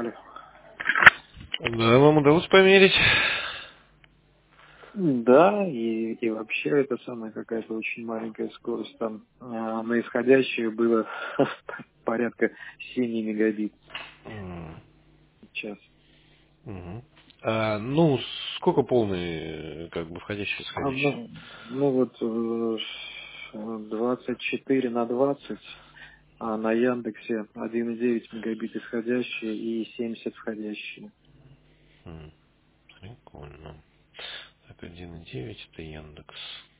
Алло. Да, вам удалось померить? Да, и вообще это самая какая-то очень маленькая скорость. Там на исходящую было порядка 7 мегабит в час. Мгм. Ну, сколько полный, как бы, входящий, исходящий? Ну вот 24/20, а на Яндексе 1,9 мегабит исходящие и 70 входящие. М, Прикольно. Так, 1,9 это Яндекс.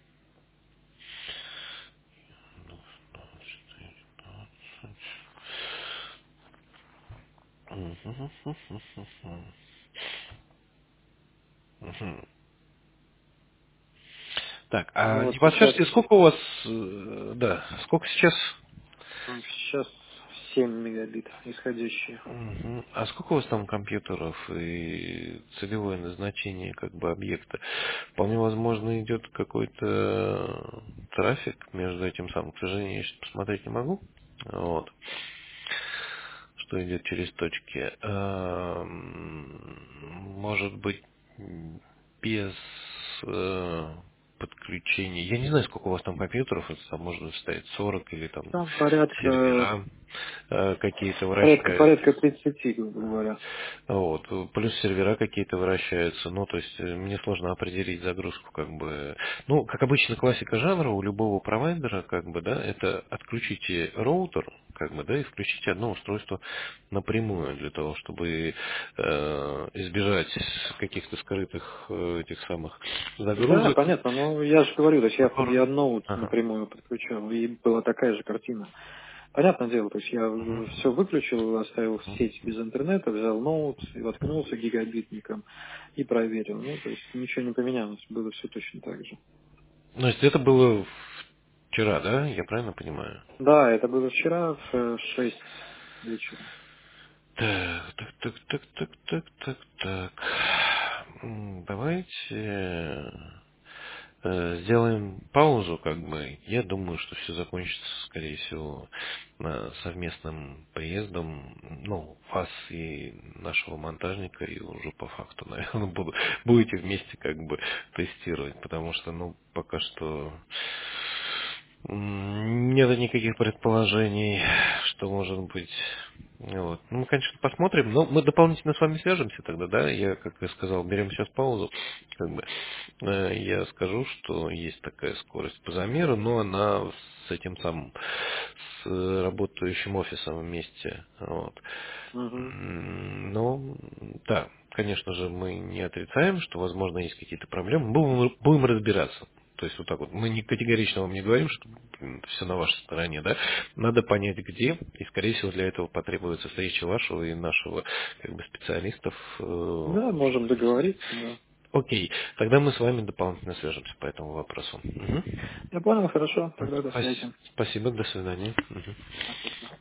Мгм. Мгм. Так, Ну а вот не сейчас, подскажете, сколько у вас, да, сколько сейчас, сейчас 7 мегабит исходящие. а сколько у вас там компьютеров и целевое назначение, как бы, объекта? Вполне возможно, идет какой-то трафик между этим самым. К сожалению, я сейчас посмотреть не могу. Вот. Что идет через точки. Может быть, без подключения. Я не знаю, сколько у вас там компьютеров, это там можно ставить 40 или там Там порядка сервера какие-то Порядка, вращаются. порядка 30, грубо говоря. Вот. Плюс сервера какие-то вращаются. Ну, то есть мне сложно определить загрузку, как бы. Ну, как обычно, классика жанра у любого провайдера, как бы, да, это отключите роутер, как бы, да, и включите одно устройство напрямую для того, чтобы избежать каких-то скрытых этих самых Да, загрузок, понятно, но я же говорю, то есть которые... я ноут Ага. напрямую подключал, и была такая же картина. Понятное дело, то есть я Мгм. все выключил, оставил сеть без интернета, взял ноут и воткнулся гигабитником и проверил. Ну, то есть ничего не поменялось, было все точно так же. То есть это было вчера, да? Я правильно понимаю? Да, это было вчера в 6 вечера. Так, так, так, так, так, так, так, так. Давайте сделаем паузу, как бы. Я думаю, что все закончится, скорее всего, совместным приездом, ну, вас и нашего монтажника, и уже по факту, наверное, будете вместе как бы тестировать, потому что, ну, пока что нет никаких предположений, что может быть. Вот. Ну, мы, конечно, посмотрим, но мы дополнительно с вами свяжемся тогда, да? Я, как я сказал, берем сейчас паузу. Как бы. Я скажу, что есть такая скорость по замеру, но она с этим самым, с работающим офисом вместе. Вот. Мгм. Ну, да, конечно же, мы не отрицаем, что, возможно, есть какие-то проблемы. Будем разбираться. То есть вот так вот. Мы не категорично вам не говорим, что все на вашей стороне, да. Надо понять, где, и, скорее всего, для этого потребуется встреча вашего и нашего как бы специалистов. Да, можем договориться, да. Окей, тогда мы с вами дополнительно свяжемся по этому вопросу. Мгм. Я понял, хорошо, тогда до Спас- связи. Спасибо, до свидания. Мгм. Спасибо.